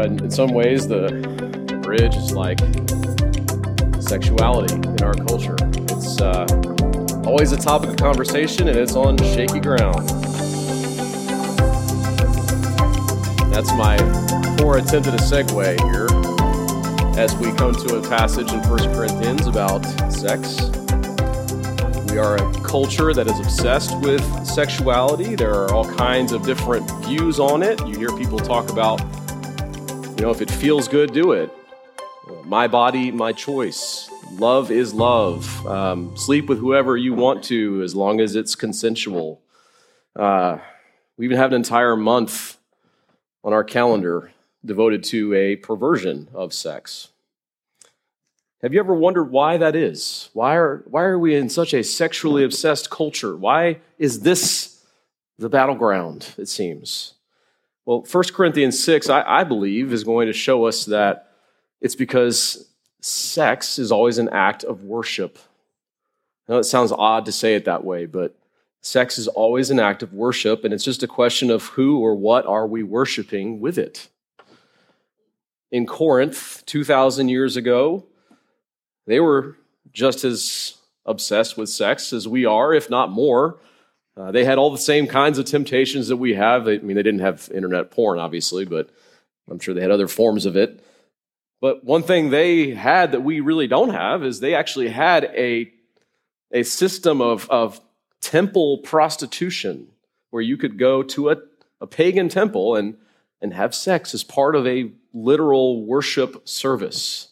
In some ways, the bridge is like sexuality in our culture. It's always a topic of conversation, and it's on shaky ground. That's my poor attempt at a segue here as we come to a passage in 1 Corinthians about sex. We are a culture that is obsessed with sexuality. There are all kinds of different views on it. You hear people talk about, if it feels good, do it. My body, my choice. Love is love. Sleep with whoever you want to as long as it's consensual. We even have an entire month on our calendar devoted to a perversion of sex. Have you ever wondered why that is? Why are we in such a sexually obsessed culture? Why is this the battleground, it seems? Well, 1 Corinthians 6, I believe, is going to show us that it's because sex is always an act of worship. I know it sounds odd to say it that way, but sex is always an act of worship, and it's just a question of who or what are we worshiping with it. In Corinth, 2,000 years ago, they were just as obsessed with sex as we are, if not more. They had all the same kinds of temptations that we have. They didn't have internet porn, obviously, but I'm sure they had other forms of it. But one thing they had that we really don't have is they actually had a system of temple prostitution where you could go to a pagan temple and have sex as part of a literal worship service.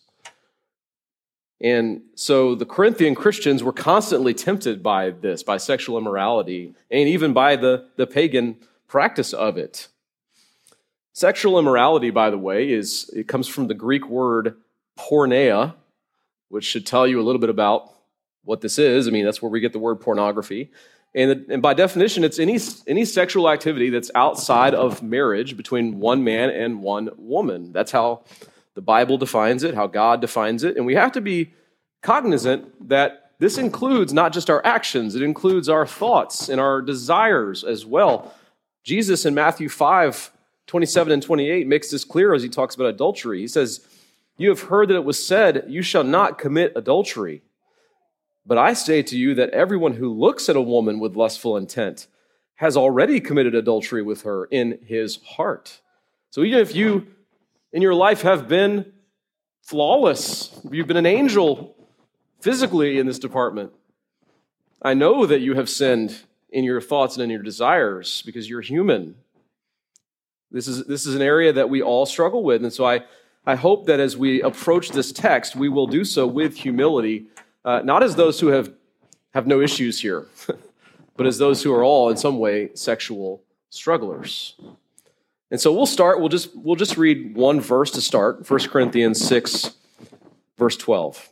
And so the Corinthian Christians were constantly tempted by this, by sexual immorality, and even by the pagan practice of it. Sexual immorality, by the way, it comes from the Greek word porneia, which should tell you a little bit about what this is. That's where we get the word pornography. And by definition, it's any sexual activity that's outside of marriage between one man and one woman. That's how the Bible defines it, how God defines it. And we have to be cognizant that this includes not just our actions, it includes our thoughts and our desires as well. Jesus in Matthew 5, 27 and 28 makes this clear as he talks about adultery. He says, "You have heard that it was said, 'You shall not commit adultery.' But I say to you that everyone who looks at a woman with lustful intent has already committed adultery with her in his heart." So even if you in your life have been flawless, you've been an angel physically in this department, I know that you have sinned in your thoughts and in your desires because you're human. This is an area that we all struggle with. And so I hope that as we approach this text, we will do so with humility, not as those who have no issues here, but as those who are all in some way sexual strugglers. And so we'll start, we'll just read one verse to start, 1 Corinthians 6, verse 12.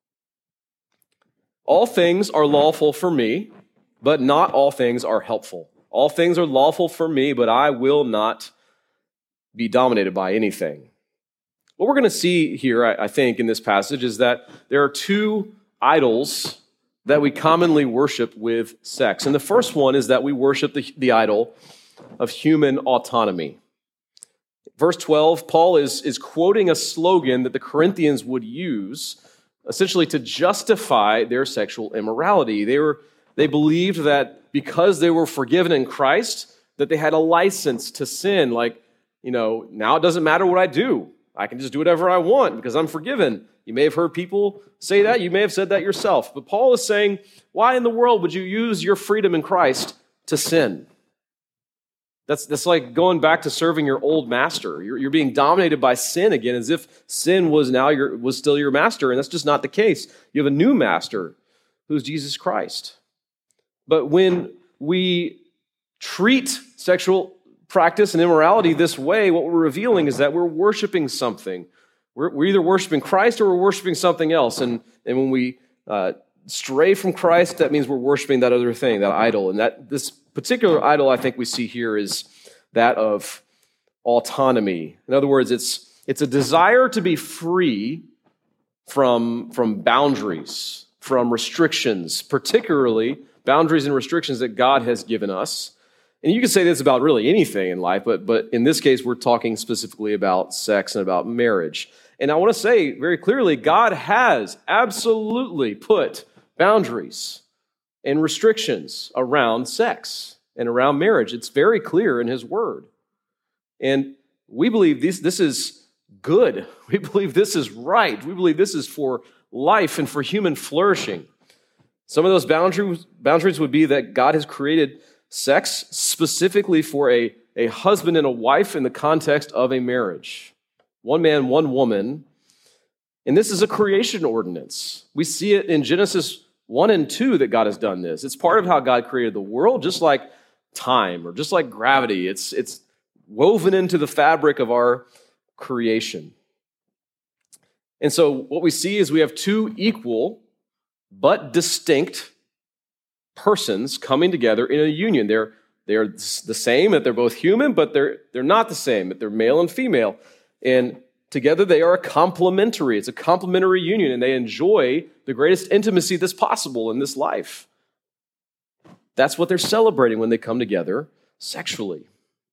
"All things are lawful for me, but not all things are helpful. All things are lawful for me, but I will not be dominated by anything." What we're going to see here, I think, in this passage is that there are two idols that we commonly worship with sex. And the first one is that we worship the idol of human autonomy. Verse 12, Paul is quoting a slogan that the Corinthians would use essentially to justify their sexual immorality. They believed that because they were forgiven in Christ, that they had a license to sin. Now it doesn't matter what I do. I can just do whatever I want because I'm forgiven. You may have heard people say that. You may have said that yourself. But Paul is saying, why in the world would you use your freedom in Christ to sin? That's like going back to serving your old master. You're being dominated by sin again, as if sin was still your master, and that's just not the case. You have a new master, who's Jesus Christ. But when we treat sexual practice and immorality this way, what we're revealing is that we're worshiping something. We're either worshiping Christ or we're worshiping something else. And when we stray from Christ, that means we're worshiping that other thing, that idol. And that this particular idol I think we see here is that of autonomy. In other words, it's a desire to be free from boundaries, from restrictions, particularly boundaries and restrictions that God has given us. And you can say this about really anything in life, but in this case, we're talking specifically about sex and about marriage. And I want to say very clearly, God has absolutely put boundaries and restrictions around sex and around marriage. It's very clear in his word. And we believe this is good. We believe this is right. We believe this is for life and for human flourishing. Some of those boundaries would be that God has created sex specifically for a husband and a wife in the context of a marriage. One man, one woman. And this is a creation ordinance. We see it in Genesis 1 and 2 that God has done this. It's part of how God created the world, just like time or just like gravity. It's woven into the fabric of our creation. And so what we see is we have two equal but distinct persons coming together in a union. They're the same, that they're both human, but they're not the same, that they're male and female. And together they are complementary. It's a complementary union, and they enjoy the greatest intimacy that's possible in this life. That's what they're celebrating when they come together sexually.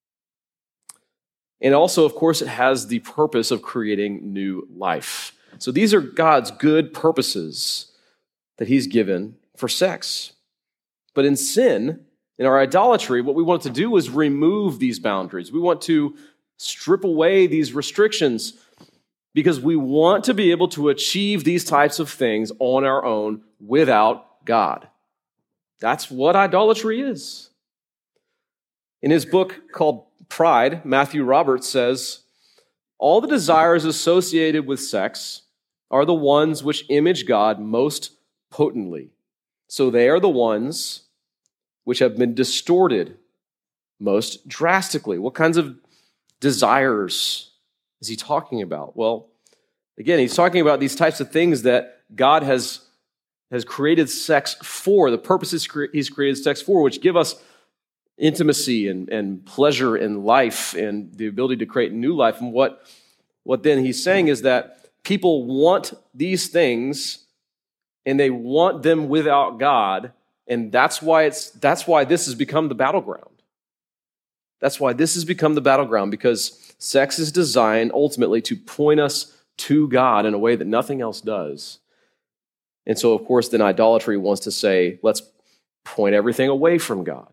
And also, of course, it has the purpose of creating new life. So these are God's good purposes that he's given for sex. But in sin, in our idolatry, what we want to do is remove these boundaries. We want to strip away these restrictions because we want to be able to achieve these types of things on our own without God. That's what idolatry is. In his book called Pride, Matthew Roberts says, all the desires associated with sex are the ones which image God most potently. So they are the ones which have been distorted most drastically. What kinds of desires is he talking about? Well, again, he's talking about these types of things that God has created sex for, the purposes he's created sex for, which give us intimacy and pleasure in life and the ability to create new life. And what then he's saying is that people want these things and they want them without God, and that's why this has become the battleground. That's why this has become the battleground, because sex is designed ultimately to point us to God in a way that nothing else does. And so, of course, then idolatry wants to say, let's point everything away from God.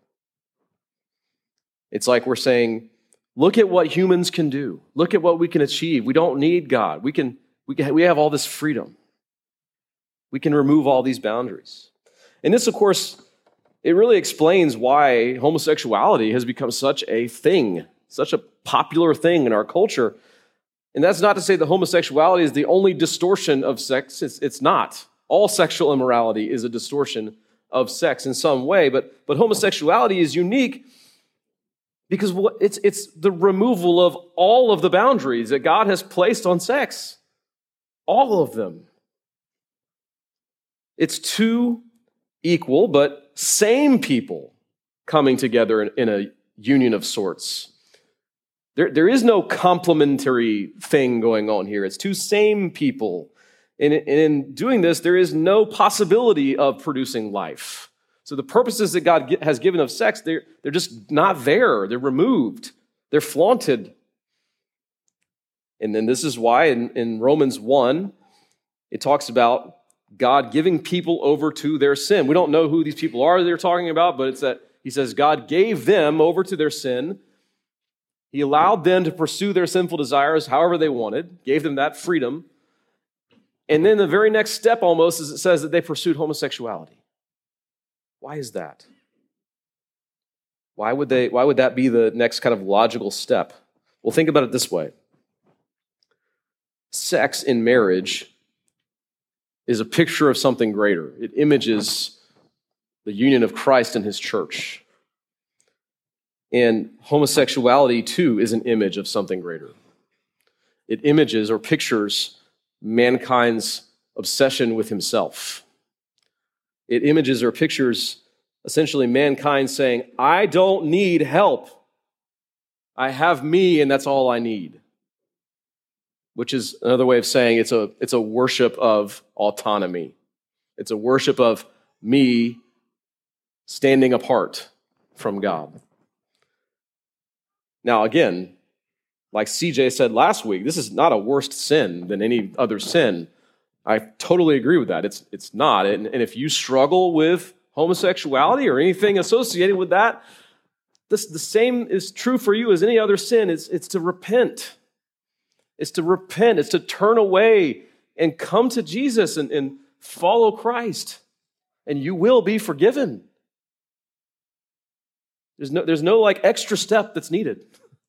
It's like we're saying, look at what humans can do. Look at what we can achieve. We don't need God. We have all this freedom. We can remove all these boundaries. And this, of course, it really explains why homosexuality has become such a thing, such a popular thing in our culture. And that's not to say that homosexuality is the only distortion of sex. It's not. All sexual immorality is a distortion of sex in some way, but homosexuality is unique because it's the removal of all of the boundaries that God has placed on sex. All of them. It's two equal but same people coming together in a union of sorts. There is no complementary thing going on here. It's two same people. And in doing this, there is no possibility of producing life. So the purposes that God has given of sex, they're just not there. They're removed. They're flaunted. And then this is why in Romans 1, it talks about God giving people over to their sin. We don't know who these people are they're talking about, but it's that he says God gave them over to their sin. He allowed them to pursue their sinful desires however they wanted, gave them that freedom. And then the very next step almost is it says that they pursued homosexuality. Why is that? Why would that be the next kind of logical step? Well, think about it this way. Sex in marriage is a picture of something greater. It images the union of Christ and his church. And homosexuality, too, is an image of something greater. It images or pictures mankind's obsession with himself. It images or pictures essentially mankind saying, I don't need help. I have me, and that's all I need. Which is another way of saying it's a worship of autonomy. It's a worship of me standing apart from God. Now, again, like CJ said last week, this is not a worse sin than any other sin. I totally agree with that. It's not. And if you struggle with homosexuality or anything associated with that, the same is true for you as any other sin. It's to repent. It's to repent. It's to turn away and come to Jesus and follow Christ. And you will be forgiven. There's no like extra step that's needed.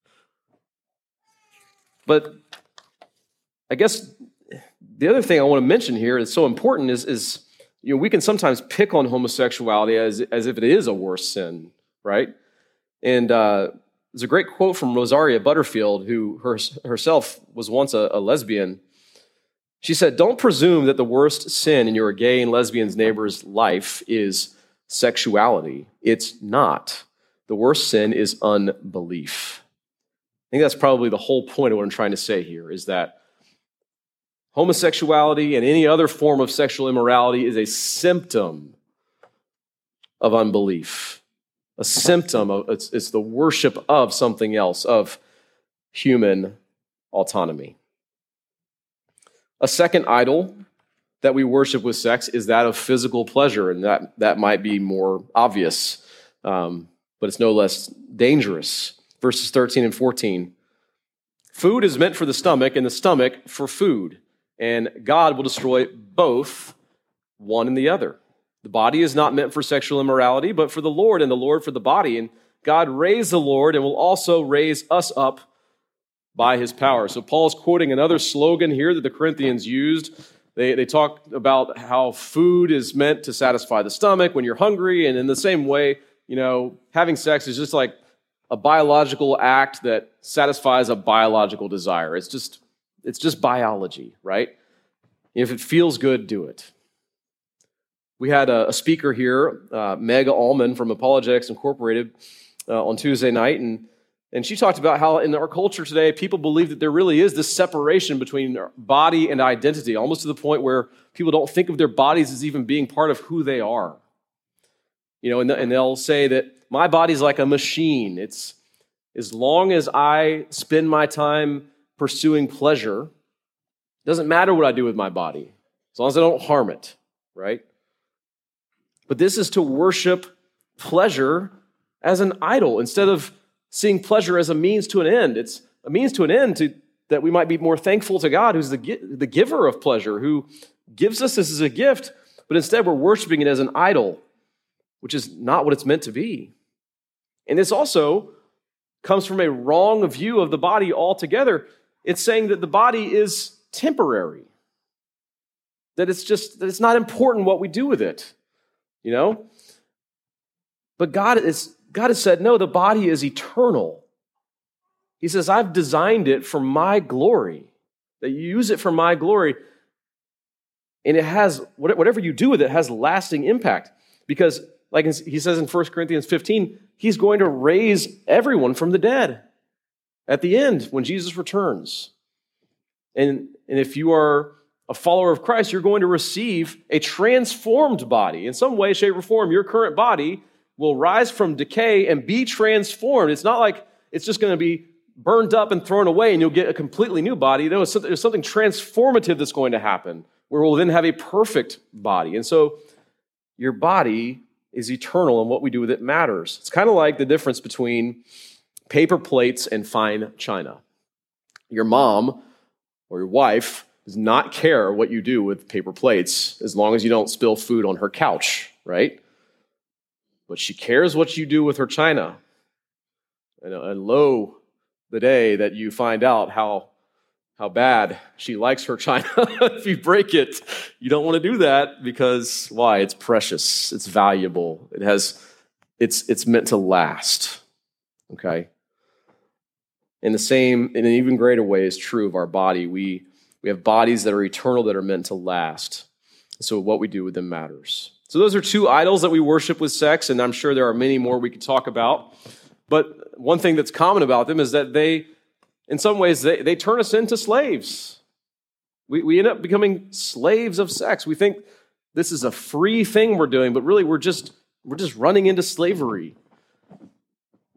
But I guess the other thing I want to mention here that's so important is we can sometimes pick on homosexuality as if it is a worse sin, right? And there's a great quote from Rosaria Butterfield, who herself was once a lesbian. She said, "Don't presume that the worst sin in your gay and lesbian neighbor's life is sexuality. It's not. The worst sin is unbelief." I think that's probably the whole point of what I'm trying to say here, is that homosexuality and any other form of sexual immorality is a symptom of unbelief. A symptom of, it's the worship of something else, of human autonomy. A second idol that we worship with sex is that of physical pleasure, and that might be more obvious, but it's no less dangerous. Verses 13 and 14. Food is meant for the stomach, and the stomach for food, and God will destroy both, one and the other. The body is not meant for sexual immorality, but for the Lord, and the Lord for the body. And God raised the Lord and will also raise us up by his power. So Paul's quoting another slogan here that the Corinthians used. They talk about how food is meant to satisfy the stomach when you're hungry, and in the same way, having sex is just like a biological act that satisfies a biological desire. It's just biology, right? If it feels good, do it. We had a speaker here, Meg Allman from Apologetics Incorporated, on Tuesday night, and she talked about how in our culture today, people believe that there really is this separation between body and identity, almost to the point where people don't think of their bodies as even being part of who they are. And they'll say that my body's like a machine. It's as long as I spend my time pursuing pleasure, it doesn't matter what I do with my body, as long as I don't harm it, right? But this is to worship pleasure as an idol instead of seeing pleasure as a means to an end. It's a means to an end that we might be more thankful to God, who's the giver of pleasure, who gives us this as a gift, but instead we're worshiping it as an idol, which is not what it's meant to be. And this also comes from a wrong view of the body altogether. It's saying that the body is temporary, that it's not important what we do with it, But God has said, no, the body is eternal. He says, I've designed it for my glory, that you use it for my glory, and it has, whatever you do with it has lasting impact, because like he says in 1 Corinthians 15, he's going to raise everyone from the dead at the end when Jesus returns. And if you are a follower of Christ, you're going to receive a transformed body. In some way, shape, or form, your current body will rise from decay and be transformed. It's not like it's just going to be burned up and thrown away and you'll get a completely new body. There's something transformative that's going to happen where we'll then have a perfect body. And so your body is eternal, and what we do with it matters. It's kind of like the difference between paper plates and fine china. Your mom or your wife does not care what you do with paper plates as long as you don't spill food on her couch, right? But she cares what you do with her china. And lo, the day that you find out how bad she likes her china. If you break it, you don't want to do that because why? It's precious. It's valuable. It's meant to last. Okay? In an even greater way is true of our body. We have bodies that are eternal, that are meant to last. So what we do with them matters. So those are two idols that we worship with sex, and I'm sure there are many more we could talk about. But one thing that's common about them is that in some ways, they turn us into slaves. We end up becoming slaves of sex. We think this is a free thing we're doing, but really we're just running into slavery.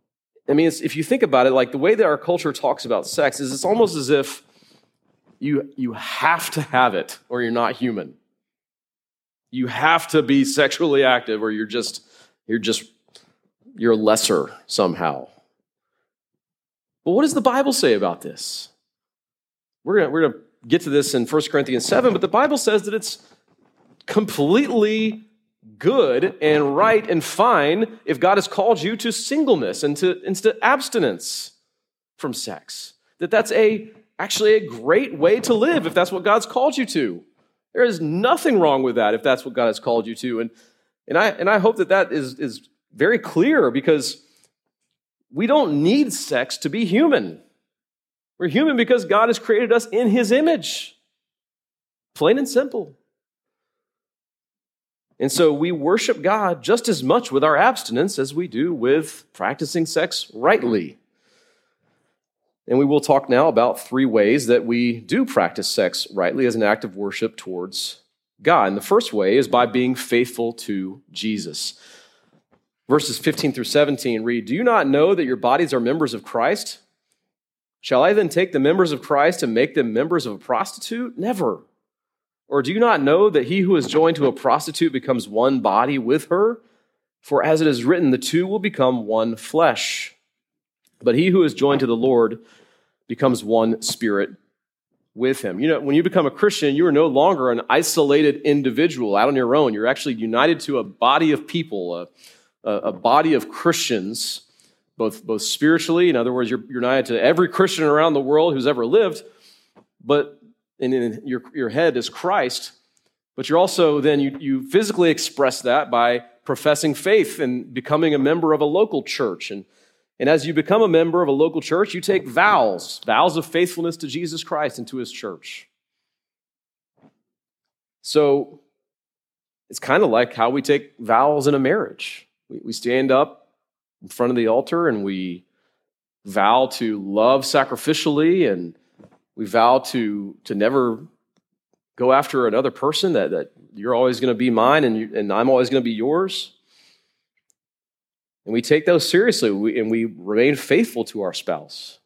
I mean, if you think about it, like the way that our culture talks about sex is it's almost as if you have to have it or you're not human. You have to be sexually active or you're lesser somehow. But what does the Bible say about this? We're going to get to this in 1 Corinthians 7, but the Bible says that it's completely good and right and fine if God has called you to singleness and to abstinence from sex. That's actually a great way to live if that's what God's called you to. There is nothing wrong with that if that's what God has called you to. And I hope that is very clear, because we don't need sex to be human. We're human because God has created us in His image. Plain and simple. And so we worship God just as much with our abstinence as we do with practicing sex rightly. And we will talk now about 3 ways that we do practice sex rightly as an act of worship towards God. And the first way is by being faithful to Jesus. Verses 15 through 17 read, "Do you not know that your bodies are members of Christ? Shall I then take the members of Christ and make them members of a prostitute? Never. Or do you not know that he who is joined to a prostitute becomes one body with her? For as it is written, the two will become one flesh. But he who is joined to the Lord becomes one spirit with him." You know, when you become a Christian, you are no longer an isolated individual out on your own. You're actually united to a body of people, a body of Christians, both spiritually. In other words, you're united to every Christian around the world who's ever lived, but in your head is Christ. But you're also then, you physically express that by professing faith and becoming a member of a local church. And as you become a member of a local church, you take vows of faithfulness to Jesus Christ and to His church. So it's kind of like how we take vows in a marriage. We stand up in front of the altar and we vow to love sacrificially, and we vow to never go after another person, that you're always going to be mine and I'm always going to be yours. And we take those seriously, and we remain faithful to our spouse.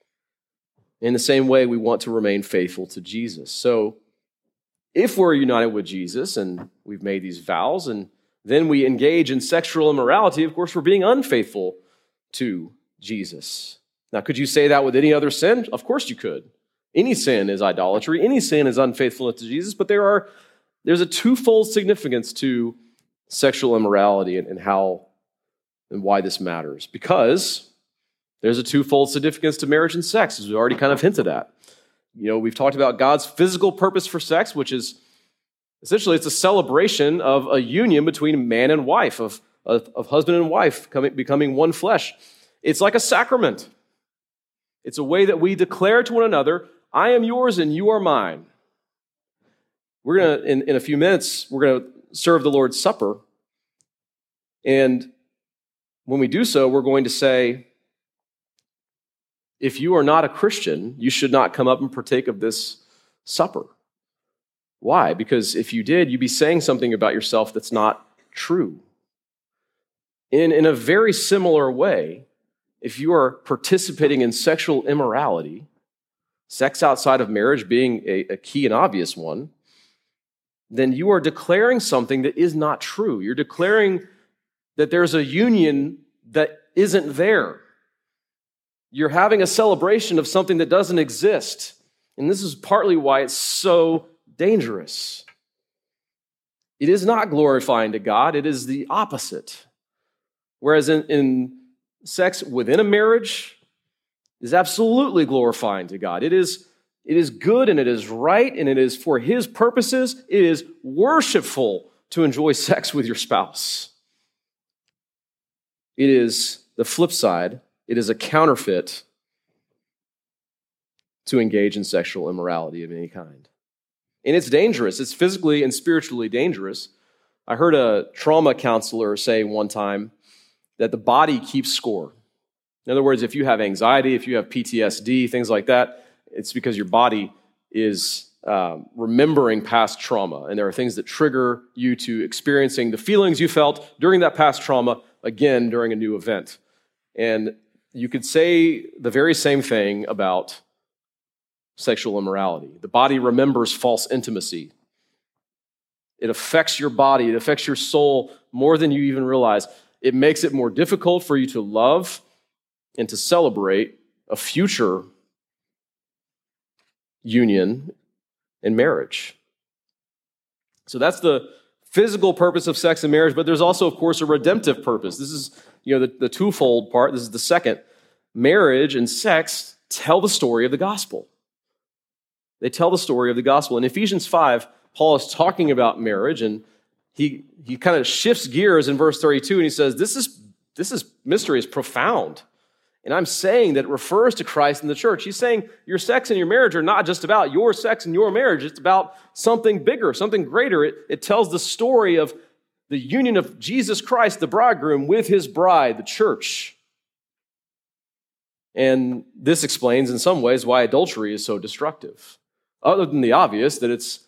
In the same way, we want to remain faithful to Jesus. So if we're united with Jesus and we've made these vows, and then we engage in sexual immorality, of course, we're being unfaithful to Jesus. Now, could you say that with any other sin? Of course you could. Any sin is idolatry. Any sin is unfaithfulness to Jesus. But there's a twofold significance to sexual immorality and how and why this matters. Because there's a twofold significance to marriage and sex, as we already kind of hinted at. You know, we've talked about God's physical purpose for sex, which is essentially, it's a celebration of a union between man and wife, of husband and wife becoming one flesh. It's like a sacrament. It's a way that we declare to one another, I am yours and you are mine. We're going to, in a few minutes, we're going to serve the Lord's Supper. And when we do so, we're going to say, if you are not a Christian, you should not come up and partake of this supper. Why? Because if you did, you'd be saying something about yourself that's not true. In a very similar way, if you are participating in sexual immorality, sex outside of marriage being a key and obvious one, then you are declaring something that is not true. You're declaring that there's a union that isn't there. You're having a celebration of something that doesn't exist. And this is partly why it's so dangerous. It is not glorifying to God. It is the opposite. Whereas in sex within a marriage is absolutely glorifying to God. It is good and it is right and it is for His purposes. It is worshipful to enjoy sex with your spouse. It is the flip side. It is a counterfeit to engage in sexual immorality of any kind. And it's dangerous. It's physically and spiritually dangerous. I heard a trauma counselor say one time that the body keeps score. In other words, if you have anxiety, if you have PTSD, things like that, it's because your body is remembering past trauma. And there are things that trigger you to experiencing the feelings you felt during that past trauma again during a new event. And you could say the very same thing about sexual immorality. The body remembers false intimacy. It affects your body. It affects your soul more than you even realize. It makes it more difficult for you to love and to celebrate a future union in marriage. So that's the physical purpose of sex and marriage, but there's also, of course, a redemptive purpose. This is, the twofold part. This is the second. Marriage and sex tell the story of the gospel. They tell the story of the gospel. In Ephesians 5, Paul is talking about marriage, and he kind of shifts gears in verse 32, and he says, this mystery is profound. And I'm saying that it refers to Christ and the church. He's saying your sex and your marriage are not just about your sex and your marriage. It's about something bigger, something greater. It tells the story of the union of Jesus Christ, the bridegroom, with his bride, the church. And this explains in some ways why adultery is so destructive. Other than the obvious,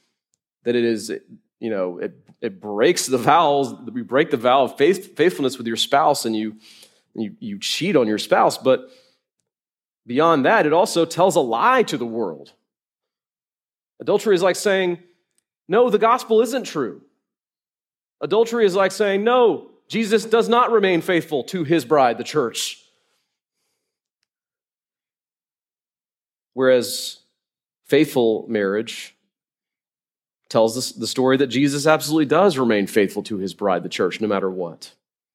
it breaks the vows. We break the vow of faithfulness with your spouse, and you cheat on your spouse. But beyond that, it also tells a lie to the world. Adultery is like saying, no, the gospel isn't true. Adultery is like saying, no, Jesus does not remain faithful to his bride, the church. Whereas faithful marriage tells us the story that Jesus absolutely does remain faithful to his bride, the church, no matter what.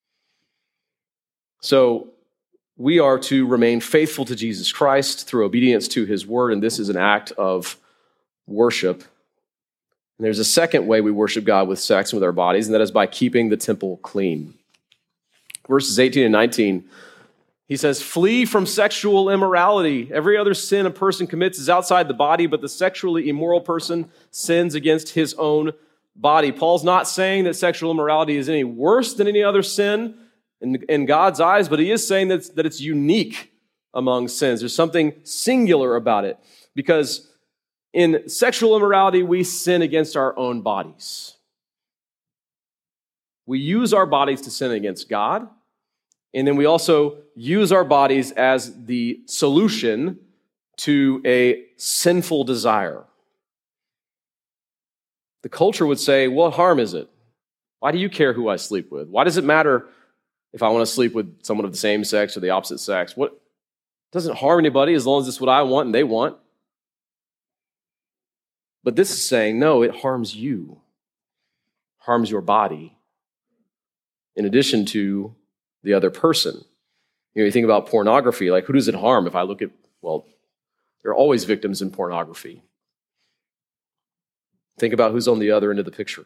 So we are to remain faithful to Jesus Christ through obedience to his word, and this is an act of worship. And there's a second way we worship God with sex and with our bodies, and that is by keeping the temple clean. Verses 18 and 19, he says, flee from sexual immorality. Every other sin a person commits is outside the body, but the sexually immoral person sins against his own body. Paul's not saying that sexual immorality is any worse than any other sin in God's eyes, but he is saying that it's unique among sins. There's something singular about it, because in sexual immorality, we sin against our own bodies. We use our bodies to sin against God, and then we also use our bodies as the solution to a sinful desire. The culture would say, what harm is it? Why do you care who I sleep with? Why does it matter if I want to sleep with someone of the same sex or the opposite sex? What doesn't harm anybody as long as it's what I want and they want. But this is saying, no, it harms you, harms your body, in addition to the other person. You think about pornography, like who does it harm if I look at, there are always victims in pornography. Think about who's on the other end of the picture.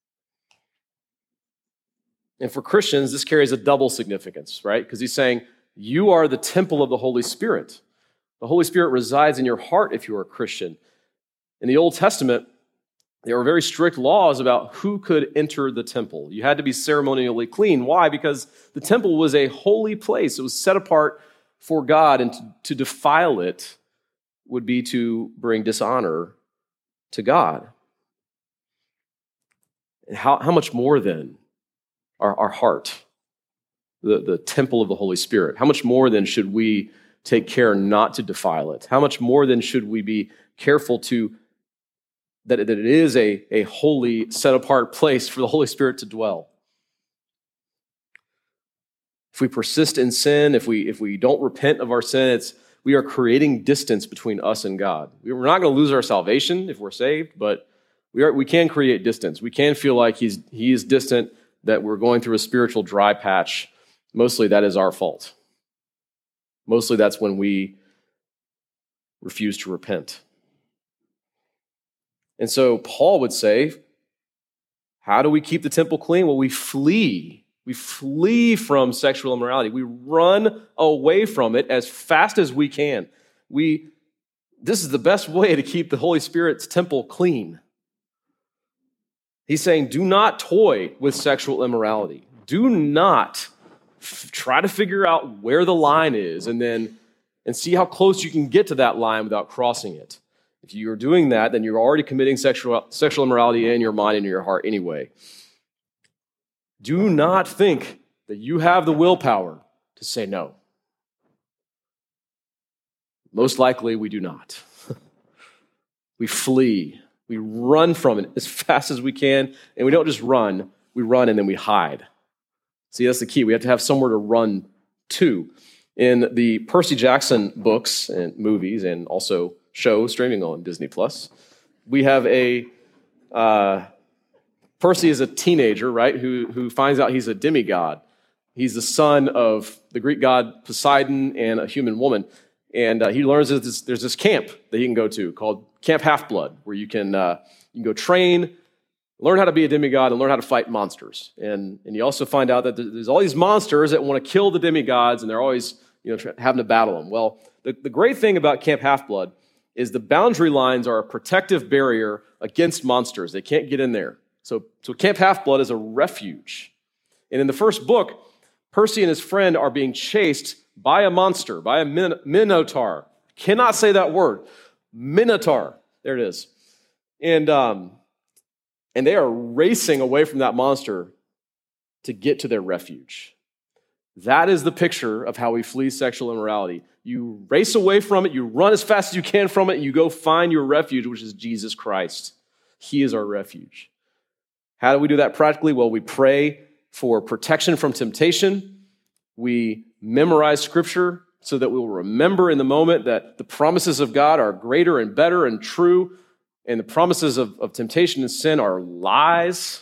And for Christians, this carries a double significance, right? Because he's saying, you are the temple of the Holy Spirit. The Holy Spirit resides in your heart if you are a Christian. In the Old Testament, there were very strict laws about who could enter the temple. You had to be ceremonially clean. Why? Because the temple was a holy place. It was set apart for God, and to defile it would be to bring dishonor to God. And how much more then our heart, the temple of the Holy Spirit, how much more then should we take care not to defile it? How much more then should we be careful that it is a holy, set-apart place for the Holy Spirit to dwell? If we persist in sin, if we don't repent of our sin, we are creating distance between us and God. We're not going to lose our salvation if we're saved, but we can create distance. We can feel like he is distant, that we're going through a spiritual dry patch. Mostly that is our fault. Mostly that's when we refuse to repent. And so Paul would say, how do we keep the temple clean? Well, we flee. We flee from sexual immorality. We run away from it as fast as we can. This is the best way to keep the Holy Spirit's temple clean. He's saying, do not toy with sexual immorality. Do not try to figure out where the line is and see how close you can get to that line without crossing it. If you're doing that, then you're already committing sexual immorality in your mind and in your heart anyway. Do not think that you have the willpower to say no. Most likely we do not. We flee. We run from it as fast as we can, and we don't just run, we run and then we hide. See, that's the key. We have to have somewhere to run to. In the Percy Jackson books and movies and also shows streaming on Disney+, we have Percy is a teenager, right, who finds out he's a demigod. He's the son of the Greek god Poseidon and a human woman. And he learns that there's this camp that he can go to called Camp Half-Blood, where you can go train, learn how to be a demigod, and learn how to fight monsters. And you also find out that there's all these monsters that want to kill the demigods, and they're always having to battle them. Well, the great thing about Camp Half-Blood is the boundary lines are a protective barrier against monsters. They can't get in there. So Camp Half-Blood is a refuge. And in the first book, Percy and his friend are being chased by a monster, by a minotaur. Cannot say that word. Minotaur. There it is. And they are racing away from that monster to get to their refuge. That is the picture of how we flee sexual immorality. You race away from it, you run as fast as you can from it, and you go find your refuge, which is Jesus Christ. He is our refuge. How do we do that practically? Well, we pray for protection from temptation. We memorize Scripture so that we will remember in the moment that the promises of God are greater and better and true, and the promises of temptation and sin are lies.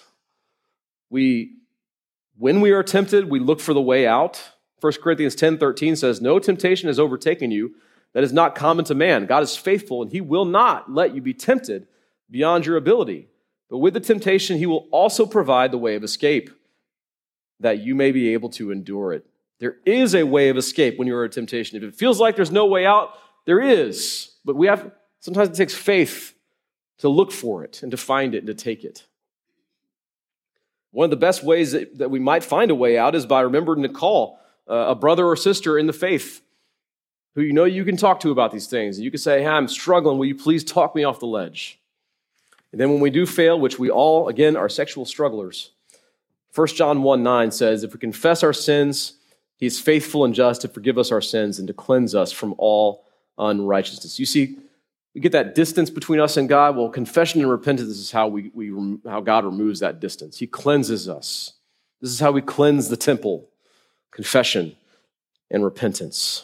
When we are tempted, we look for the way out. 1 Corinthians 10:13 says, "No temptation has overtaken you that is not common to man. God is faithful, and he will not let you be tempted beyond your ability. But with the temptation, he will also provide the way of escape, that you may be able to endure it." There is a way of escape when you're in temptation. If it feels like there's no way out, there is. But sometimes it takes faith to look for it and to find it and to take it. One of the best ways that we might find a way out is by remembering to call a brother or sister in the faith who you can talk to about these things. And you can say, "Hey, I'm struggling. Will you please talk me off the ledge?" And then when we do fail, which we all, again, are sexual strugglers, 1 John 1:9 says, "If we confess our sins, he is faithful and just to forgive us our sins and to cleanse us from all unrighteousness." You see, we get that distance between us and God. Well, confession and repentance is how how God removes that distance. He cleanses us. This is how we cleanse the temple: confession and repentance.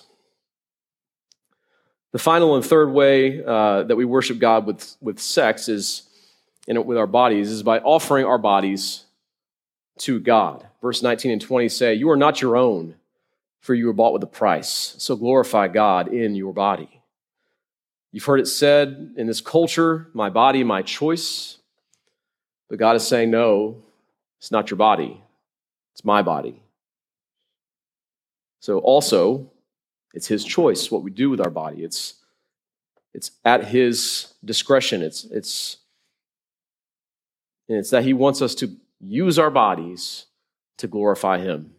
The final and third way that we worship God with sex with our bodies is by offering our bodies to God. Verse 19 and 20 say, "You are not your own, for you were bought with a price. So glorify God in your body." You've heard it said in this culture, "My body, my choice." But God is saying, no, it's not your body. It's my body. So also, it's his choice what we do with our body. It's at his discretion. It's that he wants us to use our bodies to glorify him.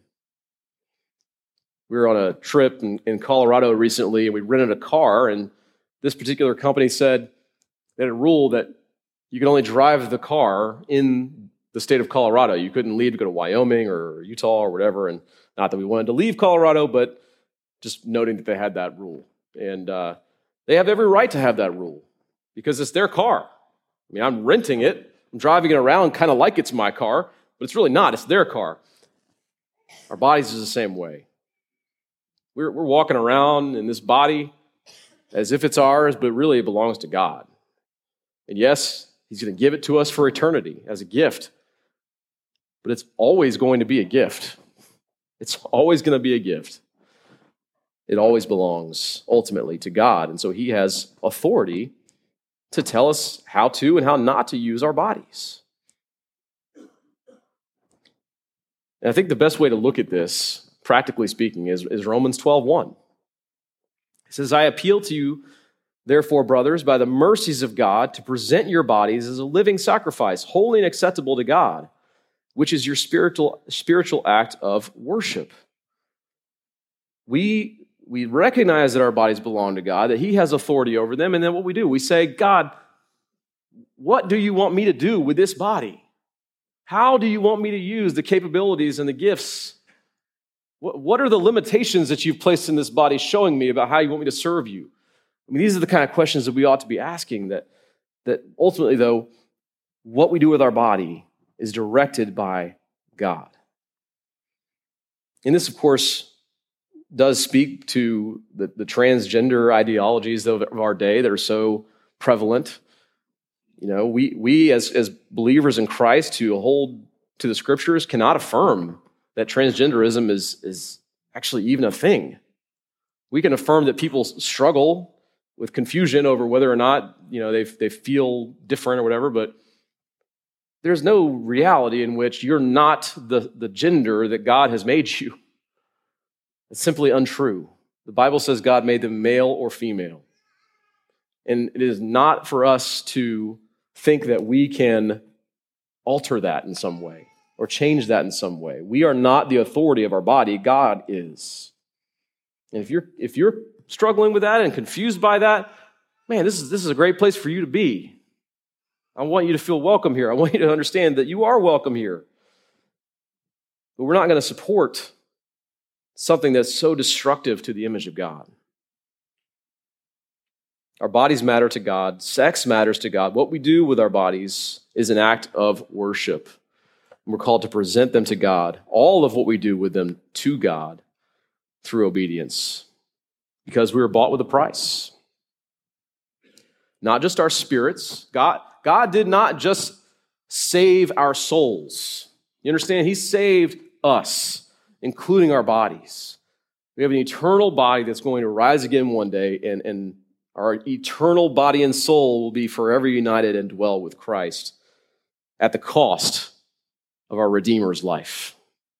We were on a trip in Colorado recently, and we rented a car, and this particular company said they had a rule that you could only drive the car in the state of Colorado. You couldn't leave to go to Wyoming or Utah or whatever, and not that we wanted to leave Colorado, but just noting that they had that rule. And they have every right to have that rule because it's their car. I mean, I'm renting it. I'm driving it around kind of like it's my car, but it's really not. It's their car. Our bodies is the same way. We're walking around in this body as if it's ours, but really it belongs to God. And yes, he's going to give it to us for eternity as a gift, but it's always going to be a gift. It's always going to be a gift. It always belongs ultimately to God. And so he has authority to tell us how to and how not to use our bodies. And I think the best way to look at this, practically speaking, is Romans 12:1. It says, "I appeal to you, therefore, brothers, by the mercies of God, to present your bodies as a living sacrifice, holy and acceptable to God, which is your spiritual act of worship." We recognize that our bodies belong to God, that he has authority over them, and then what we do, we say, "God, what do you want me to do with this body? How do you want me to use the capabilities and the gifts? What are the limitations that you've placed in this body showing me about how you want me to serve you? I mean, these are the kind of questions that we ought to be asking, that ultimately, though, what we do with our body is directed by God. And this, of course, does speak to the transgender ideologies of our day that are so prevalent. We as believers in Christ who hold to the Scriptures cannot affirm that transgenderism is actually even a thing. We can affirm that people struggle with confusion over whether or not they feel different or whatever, but there's no reality in which you're not the gender that God has made you. It's simply untrue. The Bible says God made them male or female. And it is not for us to think that we can alter that in some way or change that in some way. We are not the authority of our body. God is. And if you're struggling with that and confused by that, man, this is a great place for you to be. I want you to feel welcome here. I want you to understand that you are welcome here. But we're not going to support something that's so destructive to the image of God. Our bodies matter to God. Sex matters to God. What we do with our bodies is an act of worship. And we're called to present them to God, all of what we do with them to God through obedience, because we were bought with a price. Not just our spirits. God did not just save our souls. You understand? He saved us, including our bodies. We have an eternal body that's going to rise again one day, and our eternal body and soul will be forever united and dwell with Christ at the cost of our Redeemer's life.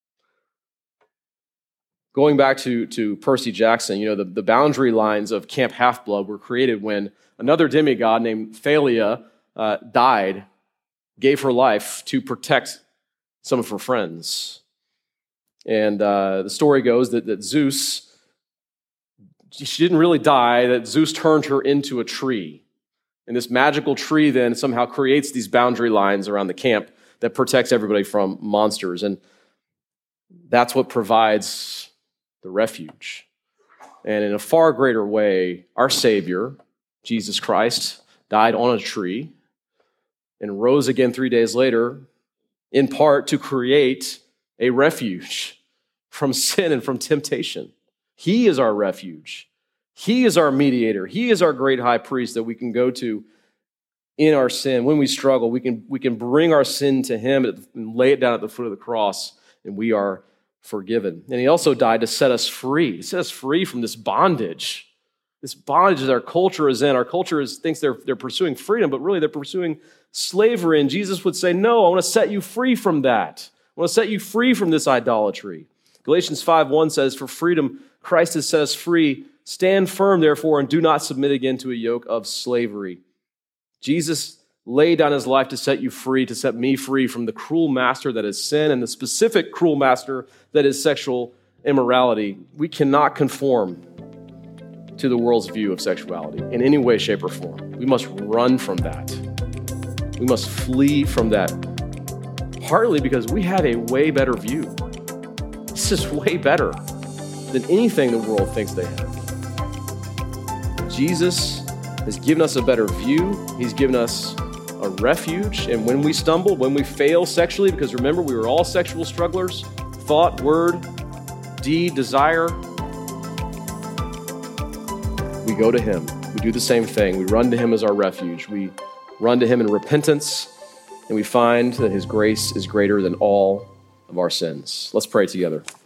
Going back to Percy Jackson, the boundary lines of Camp Half-Blood were created when another demigod named Thalia died, gave her life to protect some of her friends. And the story goes that Zeus, she didn't really die, that Zeus turned her into a tree. And this magical tree then somehow creates these boundary lines around the camp that protects everybody from monsters. And that's what provides the refuge. And in a far greater way, our Savior, Jesus Christ, died on a tree and rose again 3 days later, in part to create a refuge from sin and from temptation. He is our refuge. He is our mediator. He is our great high priest that we can go to in our sin. When we struggle, we can bring our sin to him and lay it down at the foot of the cross, and we are forgiven. And he also died to set us free. He set us free from this bondage. This bondage that our culture is in. Our culture thinks they're pursuing freedom, but really they're pursuing slavery. And Jesus would say, no, I want to set you free from that. I want to set you free from this idolatry. Galatians 5:1 says, for freedom, Christ has set us free. Stand firm, therefore, and do not submit again to a yoke of slavery. Jesus laid down his life to set you free, to set me free from the cruel master that is sin and the specific cruel master that is sexual immorality. We cannot conform to the world's view of sexuality in any way, shape, or form. We must run from that. We must flee from that, partly because we have a way better view. This is way better than anything the world thinks they have. Jesus has given us a better view. He's given us a refuge. And when we stumble, when we fail sexually, because remember, we were all sexual strugglers, thought, word, deed, desire, we go to him. We do the same thing. We run to him as our refuge. We run to him in repentance, and we find that his grace is greater than all of our sins. Let's pray together.